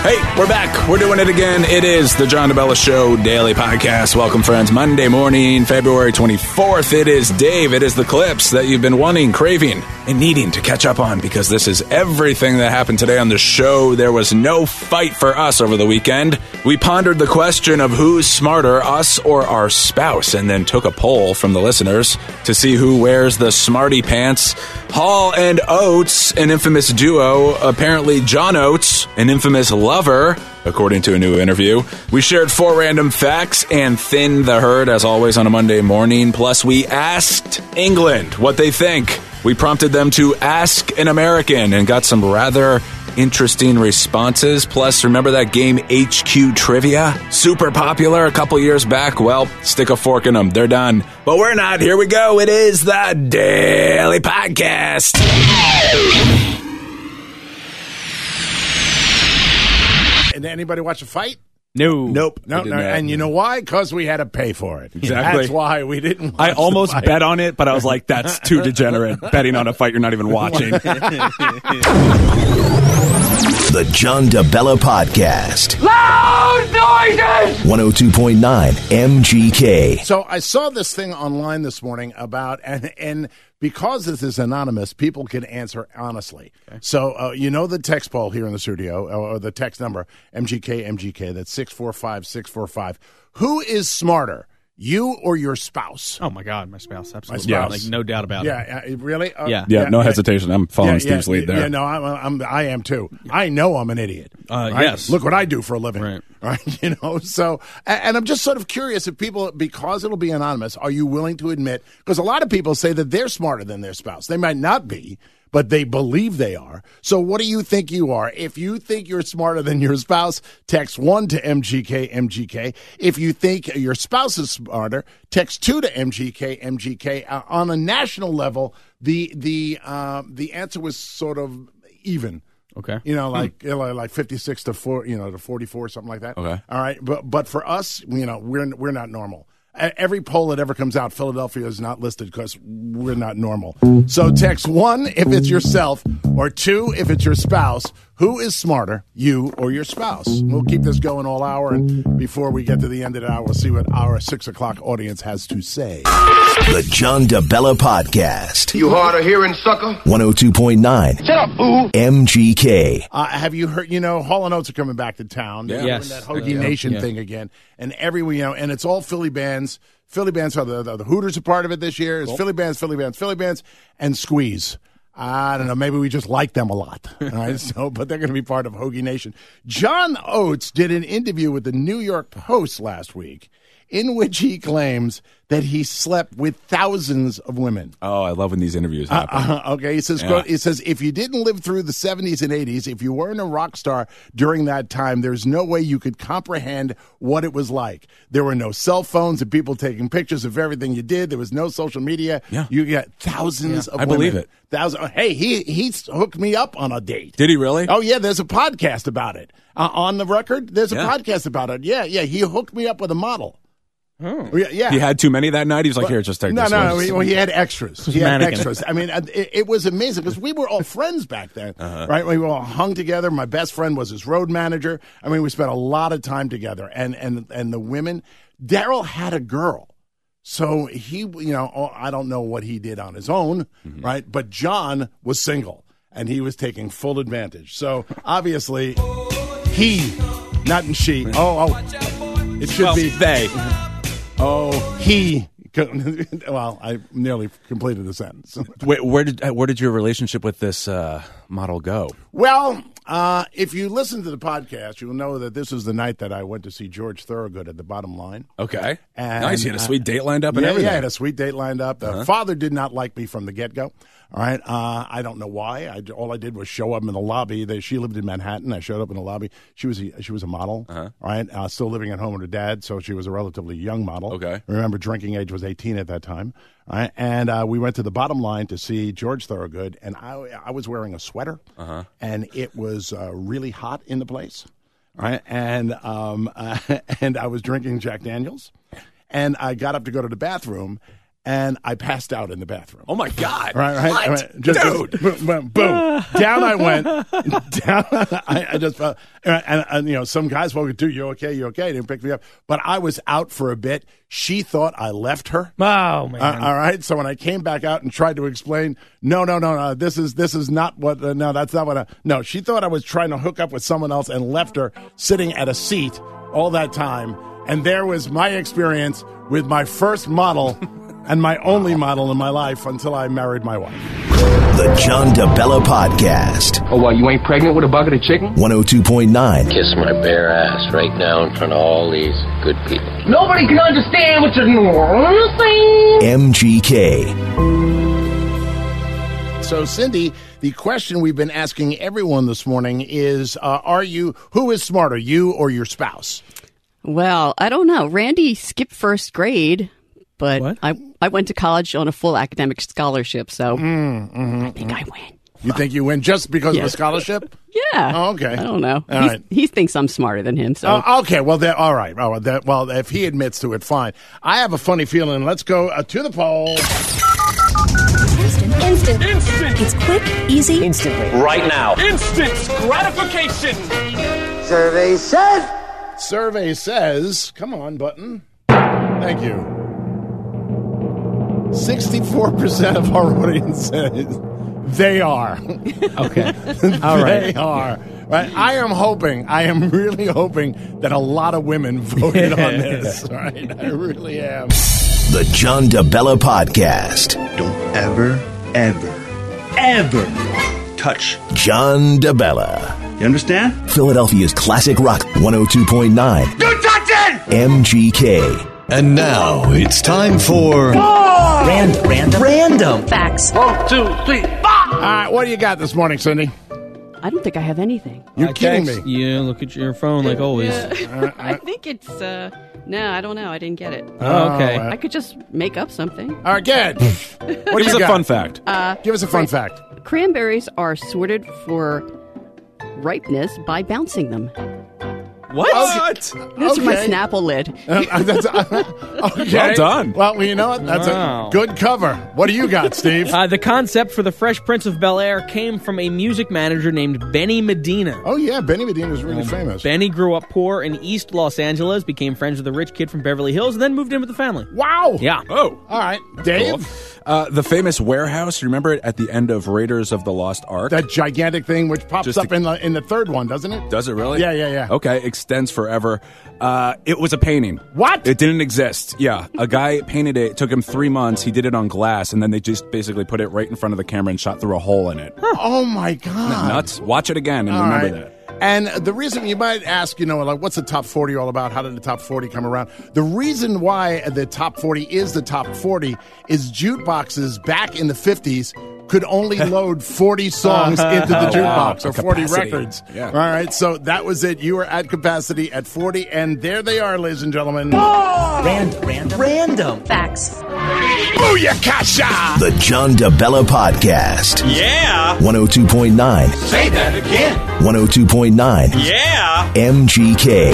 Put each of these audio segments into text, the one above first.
Hey, we're back. We're doing it again. It is the John DeBella Show Daily Podcast. Welcome, friends. Monday morning, February 24th. It is Dave. It is the clips that you've been wanting, craving, and needing to catch up on because this is everything that happened today on the show. There was no fight for us over the weekend. We pondered the question of who's smarter, us or our spouse, and then took a poll from the listeners to see who wears the smarty pants. Hall and Oates, an infamous duo. Apparently, John Oates, an infamous lover, according to a new interview. We shared 4 random facts and thinned the herd, as always, on a Monday morning. Plus, we asked England what they think. We prompted them to ask an American and got some rather interesting responses. Plus, remember that game HQ Trivia? Super popular a couple years back. Well, stick a fork in them. They're done. But we're not. Here we go. It is the Daily Podcast. And anybody watch a fight? Nope. No. And you know why? Because we had to pay for it. Exactly. That's why we didn't watch I almost the fight. bet on it, but I was like, that's too degenerate. Betting on a fight you're not even watching. The John DeBella Podcast. Loud noises! 102.9 MGK. So I saw this thing online this morning about, and because this is anonymous, people can answer honestly. Okay. So you know the text poll here in the studio, or the text number, MGK, that's 645-645. Who is smarter, you or your spouse? Oh, my God, my spouse. Absolutely. My spouse. Like, no doubt about it. Yeah, really? Yeah. No hesitation. I'm following Steve's lead there. Yeah, no, I am too. I know I'm an idiot. Right? Yes. Look what I do for a living. Right. You know, so, and I'm just sort of curious if people, because it'll be anonymous, are you willing to admit, because a lot of people say that they're smarter than their spouse. They might not be, but they believe they are. So what do you think you are? If you think you're smarter than your spouse, text 1 to MGK. If you think your spouse is smarter, text 2 to MGK. On a national level, the answer was sort of even. Okay. You know, like 56 to 4, to 44, something like that. Okay. All right. But for us, we're not normal. Every poll that ever comes out, Philadelphia is not listed because we're not normal. So text 1 if it's yourself, or 2 if it's your spouse. Who is smarter, you or your spouse? We'll keep this going all hour, and before we get to the end of the hour, we'll see what our 6 o'clock audience has to say. The John DeBella Podcast. You hard of hearing, sucker? 102.9 Shut up, fool! MGK. Have you heard, Hall and Oates are coming back to town. They're Yes. doing that Hoagie Nation thing again. And and it's all Philly bands. Philly bands, are the Hooters are part of it this year. It's Philly bands, and Squeeze. I don't know. Maybe we just like them a lot. All right. But they're going to be part of Hoagie Nation. John Oates did an interview with the New York Post last week in which he claims that he slept with thousands of women. Oh, I love when these interviews happen. Okay, he says, Yeah. It says, if you didn't live through the 70s and 80s, if you weren't a rock star during that time, there's no way you could comprehend what it was like. There were no cell phones and people taking pictures of everything you did. There was no social media. Yeah. You got thousands of I women. believe it. Hey, he hooked me up on a date. Did he really? Oh, yeah, there's a podcast about it. On the record, there's a Yeah. podcast about it. Yeah, he hooked me up with a model. Oh. Yeah. He had too many that night? He was like, here, just take this one. No, he had extras. He had mannequin. extras. I mean, it was amazing because we were all friends back then, right? We were all hung together. My best friend was his road manager. I mean, we spent a lot of time together. And the women, Daryl had a girl. So he, I don't know what he did on his own, right? But John was single, and he was taking full advantage. So obviously, he, not she. It should be they. he. Well, I nearly completed the sentence. Where did your relationship with this model go? Well, if you listen to the podcast, you'll know that this is the night that I went to see George Thorogood at the Bottom Line. Okay. And, nice. You had a sweet date lined up and everything. Yeah, I had a sweet date lined up. The father did not like me from the get-go. All right. I don't know why. All I did was show up in the lobby. She lived in Manhattan. I showed up in the lobby. She was a model. All right. Still living at home with her dad, so she was a relatively young model. Okay. Remember, drinking age was 18 at that time. All right. And we went to the Bottom Line to see George Thorogood, and I was wearing a sweater, and it was really hot in the place. All right. And and I was drinking Jack Daniels, and I got up to go to the bathroom. and I passed out in the bathroom. Oh, my God. Right. What? I went, just, boom. Down I went. Down. I just felt, and some guys spoke to, you okay? They didn't pick me up. But I was out for a bit. She thought I left her. Oh, man. All right. So when I came back out and tried to explain, no, this is not what, no, that's not what no, she thought I was trying to hook up with someone else and left her sitting at a seat all that time. And there was my experience with my first model and my only model in my life until I married my wife. The John DeBella Podcast. Oh, what, you ain't pregnant with a bucket of chicken? 102.9 Kiss my bare ass right now in front of all these good people. Nobody can understand what you're saying. MGK. So, Cindy, the question we've been asking everyone this morning is, who is smarter, you or your spouse? Well, I don't know. Randy skipped first grade, but What? I went to college on a full academic scholarship, so I think I win. You think you win just because of a scholarship? Yeah. Oh, okay. I don't know. All right. He thinks I'm smarter than him, so. Okay, well, all right. Well, if he admits to it, fine. I have a funny feeling. Let's go to the poll. Instant. It's quick, easy. Instantly. Right now. Instant gratification. Survey says, come on, button. Thank you. 64% of our audience says they are. Okay. All right. They are. Right. I am really hoping that a lot of women voted on this. Right. I really am. The John DeBella Podcast. Don't ever touch John DeBella. You understand? Philadelphia's classic rock 102.9 You touch it! MGK. And now it's time for Random. Facts. 1, 2, 3, 4. All right. What do you got this morning, Cindy? I don't think I have anything. You're kidding me. Yeah, look at your phone like always. I think it's, no, I don't know. I didn't get it. Oh, okay. I could just make up something. All right, good. What do Give us you a got? fun fact. Give us a fun fact. Cranberries are sorted for ripeness by bouncing them. What? This is my Snapple lid. Okay. Well done. Well, you know what? That's Wow. a good cover. What do you got, Steve? The concept for the Fresh Prince of Bel-Air came from a music manager named Benny Medina. Oh, yeah. Benny Medina is really famous. Benny grew up poor in East Los Angeles, became friends with a rich kid from Beverly Hills, and then moved in with the family. Wow. Yeah. Oh. All right. Dave? The famous warehouse, you remember it at the end of Raiders of the Lost Ark? That gigantic thing which pops Just up in the third one, doesn't it? Does it really? Yeah. Okay, extends forever. It was a painting. What? It didn't exist. Yeah, a guy painted it. It took him 3 months. He did it on glass, and then they just basically put it right in front of the camera and shot through a hole in it. Oh, my God. Isn't that nuts? Watch it again and All remember right. that. And the reason you might ask, like, what's the top 40 all about? How did the top 40 come around? The reason why the top 40 is the top 40 is jukeboxes back in the 50s could only load 40 songs into the jukebox, or 40 Capacity. records. Yeah. All right, so that was it. You were at capacity at 40, and there they are, ladies and gentlemen. Random. Facts. Booyakasha! The John DeBella Podcast. Yeah. 102.9 Say that again. 102.9 Yeah. MGK.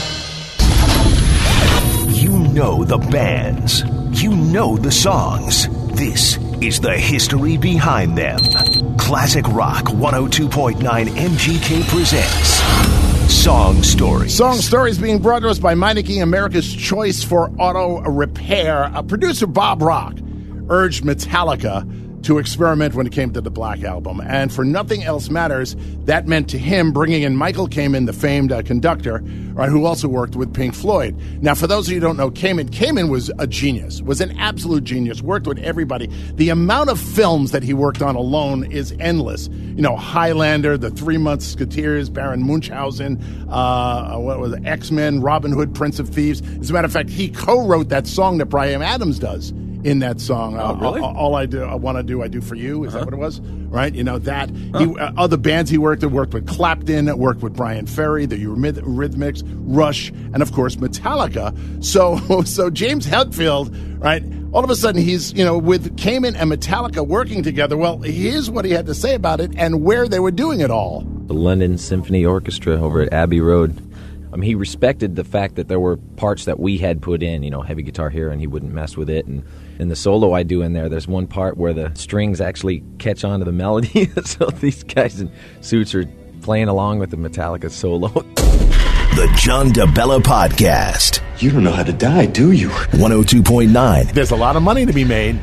You know the bands. You know the songs. This is the history behind them. Classic Rock 102.9 MGK presents Song Stories. Song Stories being brought to us by Meineke, America's choice for auto repair. Producer Bob Rock urged Metallica to experiment when it came to the Black Album. And for Nothing Else Matters, that meant to him bringing in Michael Kamen, the famed conductor, right, who also worked with Pink Floyd. Now, for those of you who don't know Kamen was a genius, was an absolute genius, worked with everybody. The amount of films that he worked on alone is endless. Highlander, The 3 Musketeers, Baron Munchausen, what was it, X-Men, Robin Hood, Prince of Thieves. As a matter of fact, he co-wrote that song that Bryan Adams does. In that song, really? All I want to do, I do for you. Is that what it was? Right? That. He, other bands he worked with Clapton, worked with Brian Ferry, the Eurythmics, Rush, and of course Metallica. So James Hetfield, right? All of a sudden he's with Kamen and Metallica working together. Well, here's what he had to say about it and where they were doing it all. The London Symphony Orchestra over at Abbey Road He respected the fact that there were parts that we had put in, heavy guitar here, and he wouldn't mess with it. And in the solo I do in there's one part where the strings actually catch on to the melody. So these guys in suits are playing along with the Metallica solo. The John DeBella Podcast. You don't know how to die, do you? 102.9. There's a lot of money to be made.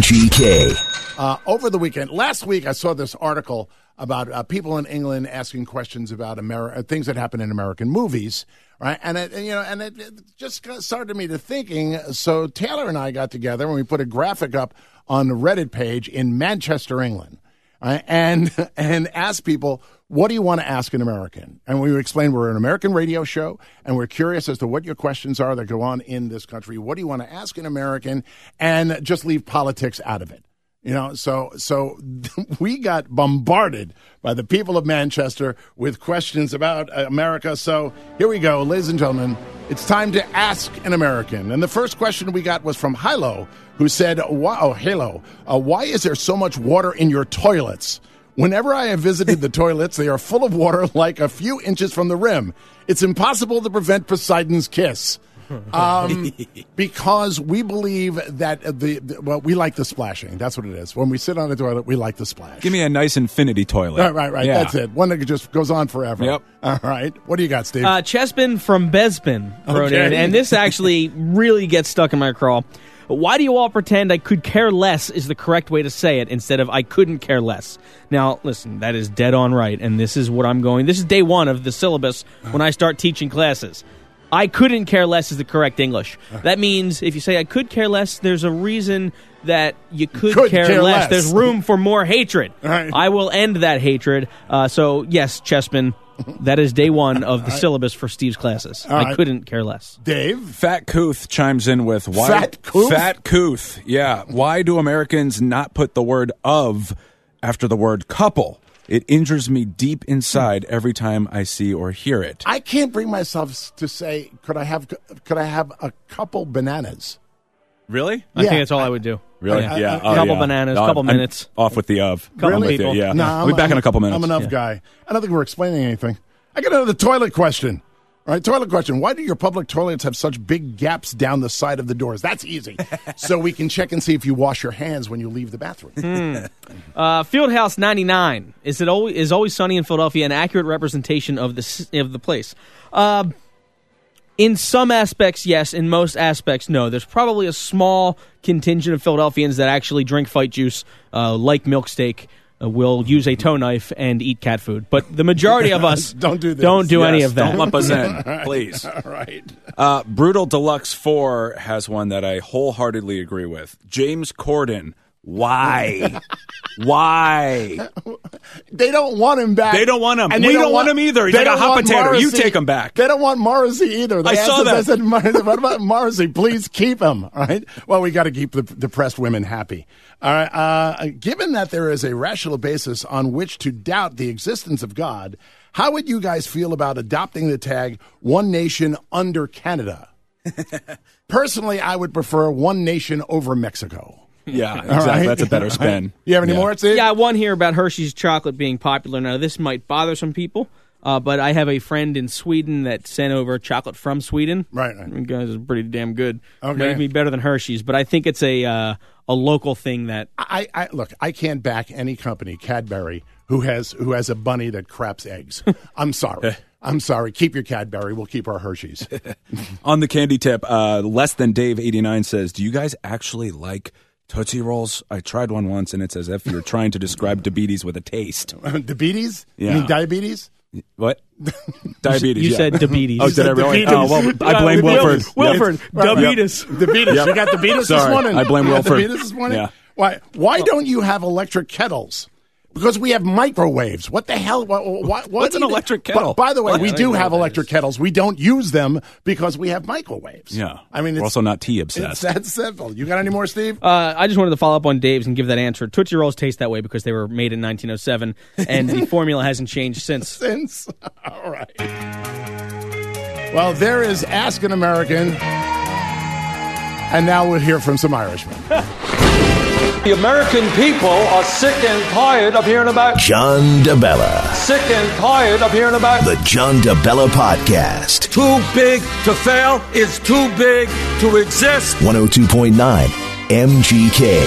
MGK. Over the weekend, last week, I saw this article about people in England asking questions about things that happen in American movies, right? And it just started me to thinking. So Taylor and I got together and we put a graphic up on the Reddit page in Manchester, England, right? and asked people, what do you want to ask an American? And we explained we're an American radio show, and we're curious as to what your questions are that go on in this country. What do you want to ask an American? And just leave politics out of it. So we got bombarded by the people of Manchester with questions about America. So here we go, ladies and gentlemen. It's time to ask an American. And the first question we got was from Hilo, who said, why is there so much water in your toilets? Whenever I have visited the toilets, they are full of water like a few inches from the rim. It's impossible to prevent Poseidon's kiss. Because we believe that we like the splashing. That's what it is. When we sit on the toilet, we like the splash. Give me a nice infinity toilet. Right. Yeah. That's it. One that just goes on forever. Yep. All right. What do you got, Steve? Chespin from Bespin wrote in, and this actually really gets stuck in my craw. Why do you all pretend I could care less is the correct way to say it instead of I couldn't care less? Now, listen, that is dead on right, and this is what I'm going. This is day one of the syllabus when I start teaching classes. I couldn't care less is the correct English. That means if you say I could care less, there's a reason that you could care less. There's room for more hatred. Right. I will end that hatred. So, yes, Chespin, that is day one of the syllabus for Steve's classes. I couldn't care less. Dave? Fat Couth chimes in with why. Fat Couth? Fat Couth, yeah. Why do Americans not put the word of after the word couple? It injures me deep inside every time I see or hear it. I can't bring myself to say, could I have a couple bananas? Really? I think that's all I would do. Really? Yeah. Couple bananas, couple minutes. Off with the of. Couple Really? people. Yeah. No, We'll be back in a couple minutes. I'm an of guy. I don't think we're explaining anything. I got another toilet question. All right, toilet question. Why do your public toilets have such big gaps down the side of the doors? That's easy. So we can check and see if you wash your hands when you leave the bathroom. Fieldhouse 99. Is Always Sunny in Philadelphia an accurate representation of the place? In some aspects, yes. In most aspects, no. There's probably a small contingent of Philadelphians that actually drink fight juice, like milk steak, will use a toe knife and eat cat food. But the majority of us don't do this. Don't do any of that. Don't lump us in, please. All right. Brutal Deluxe 4 has one that I wholeheartedly agree with. James Corden. Why? Why? They don't want him back. They don't want him. And We don't want him either. He's like a hot potato. You take him back. They don't want Morrissey either. I saw that. I said, what about Morrissey? Please keep him. All right. Well, we got to keep the depressed women happy. All right. Given that there is a rational basis on which to doubt the existence of God, how would you guys feel about adopting the tag "One Nation Under Canada"? Personally, I would prefer "One Nation Over Mexico." Yeah, exactly. Right. That's a better spin. You have any more, Steve? Yeah, one here about Hershey's chocolate being popular. Now, this might bother some people, but I have a friend in Sweden that sent over chocolate from Sweden. Right. You guys are pretty damn good. Okay. Maybe better than Hershey's, but I think it's a local thing that... I look, I can't back any company, Cadbury, who has a bunny that craps eggs. I'm sorry. I'm sorry. Keep your Cadbury. We'll keep our Hershey's. On the candy tip, Less Than Dave 89 says, do you guys actually like Tootsie Rolls? I tried one once, and it's as if you're trying to describe diabetes with a taste. Diabetes? Yeah. You mean diabetes? What? Diabetes. You yeah. said diabetes. Oh, did I really? Oh, well, I blame Wilford. Wilford, diabetes. Diabetes. Yep. You got diabetes Sorry, this morning? I blame Wilford. Diabetes this morning? Yeah. Why don't you have electric kettles? Because we have microwaves. What the hell? What's an electric kettle? By the way, we do have electric kettles. We don't use them because we have microwaves. Yeah. I mean, we're also not tea obsessed. It's that simple. You got any more, Steve? I just wanted to follow up on Dave's and give that answer. Tootsie Rolls taste that way because they were made in 1907, and the formula hasn't changed since. All right. Well, there is Ask an American, and now we'll hear from some Irishmen. The American people are sick and tired of hearing about John DeBella. Sick and tired of hearing about The John DeBella Podcast. Too big to fail is too big to exist. 102.9 MGK.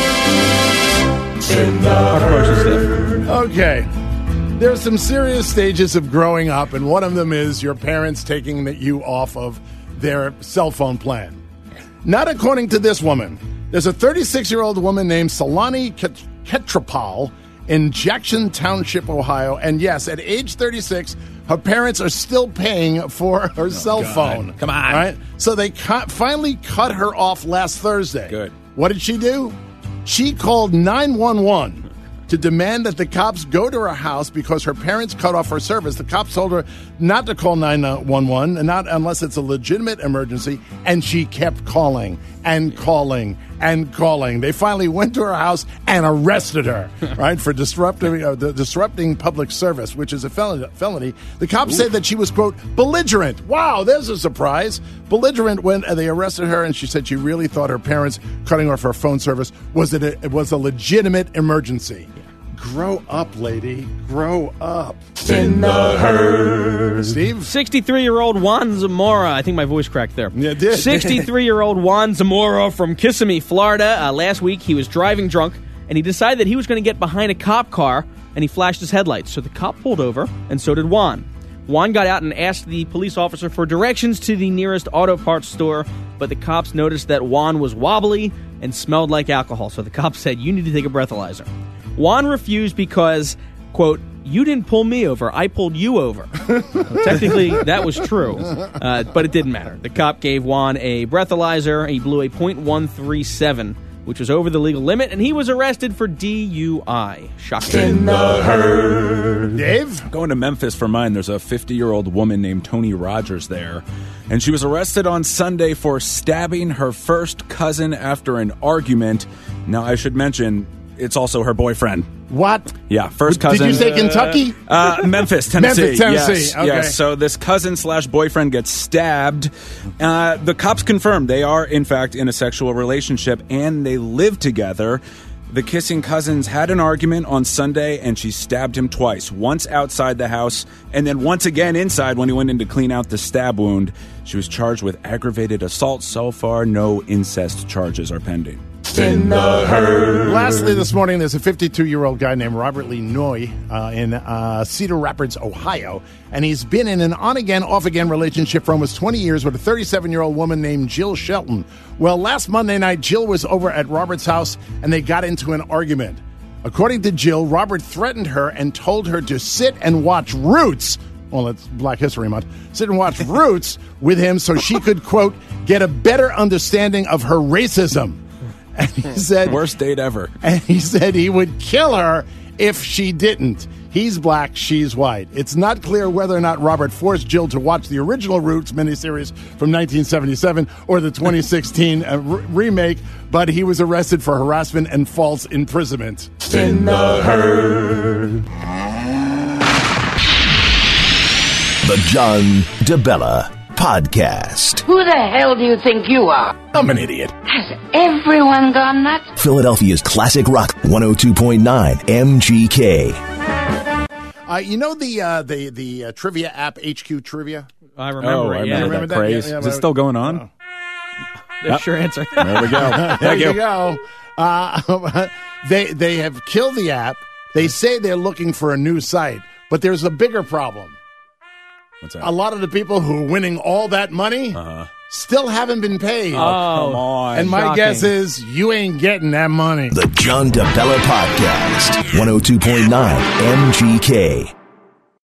Okay. There's some serious stages of growing up, and one of them is your parents taking you off of their cell phone plan. Not according to this woman. There's a 36-year-old woman named Solani Ketropal in Jackson Township, Ohio. And yes, at age 36, her parents are still paying for her cell phone. Come on. Right? So they finally cut her off last Thursday. Good. What did she do? She called 911 to demand that the cops go to her house because her parents cut off her service. The cops told her not to call 911, not unless it's a legitimate emergency, and she kept calling and calling and calling. They finally went to her house and arrested her, right, for disrupting public service, which is a felony. The cops said that she was, quote, belligerent. Wow, there's a surprise. Belligerent when they arrested her, and she said she really thought her parents cutting off her phone service was a legitimate emergency. Grow up, lady. Grow up. In the herd. Steve? 63-year-old Juan Zamora. I think my voice cracked there. Yeah, it did. 63-year-old Juan Zamora from Kissimmee, Florida. Last week, he was driving drunk, and he decided that he was going to get behind a cop car, and he flashed his headlights. So the cop pulled over, and so did Juan. Juan got out and asked the police officer for directions to the nearest auto parts store, but the cops noticed that Juan was wobbly and smelled like alcohol. So the cops said, you need to take a breathalyzer. Juan refused because, quote, you didn't pull me over, I pulled you over. Well, technically, that was true, but it didn't matter. The cop gave Juan a breathalyzer. He blew a .137, which was over the legal limit, and he was arrested for DUI. Shocking. In the herd. Dave? Going to Memphis for mine, there's a 50-year-old woman named Tony Rogers there, and she was arrested on Sunday for stabbing her first cousin after an argument. Now, I should mention, it's also her boyfriend. What? Yeah, first cousin. Did you say Kentucky? Memphis, Tennessee. Memphis, Tennessee. Yes, okay. yes. So this cousin/boyfriend gets stabbed. The cops confirmed they are, in fact, in a sexual relationship, and they live together. The kissing cousins had an argument on Sunday, and she stabbed him twice. Once outside the house, and then once again inside when he went in to clean out the stab wound. She was charged with aggravated assault. So far, no incest charges are pending. In the herd. Lastly, this morning, there's a 52-year-old guy named Robert Lee Noy in Cedar Rapids, Ohio, and he's been in an on-again, off-again relationship for almost 20 years with a 37-year-old woman named Jill Shelton. Well, last Monday night, Jill was over at Robert's house, and they got into an argument. According to Jill, Robert threatened her and told her to sit and watch Roots. Well, it's Black History Month. Sit and watch Roots with him so she could, quote, get a better understanding of her racism. And he said, worst date ever. And he said he would kill her if she didn't. He's black, she's white. It's not clear whether or not Robert forced Jill to watch the original Roots miniseries from 1977 or the 2016 remake, but he was arrested for harassment and false imprisonment. In the herd. The John DeBella Podcast. Who the hell do you think you are? I'm an idiot. Has everyone gone nuts? Philadelphia's classic rock 102.9 MGK. You know the trivia app, HQ Trivia? I remember it. Yeah. Remember that craze. Is it still going on? That's your answer. There we go. There you go. They have killed the app. They say they're looking for a new site, but there's a bigger problem. What's that? A lot of the people who are winning all that money still haven't been paid. Oh, come on. And my guess is you ain't getting that money. The John DeBella Podcast, 102.9 MGK.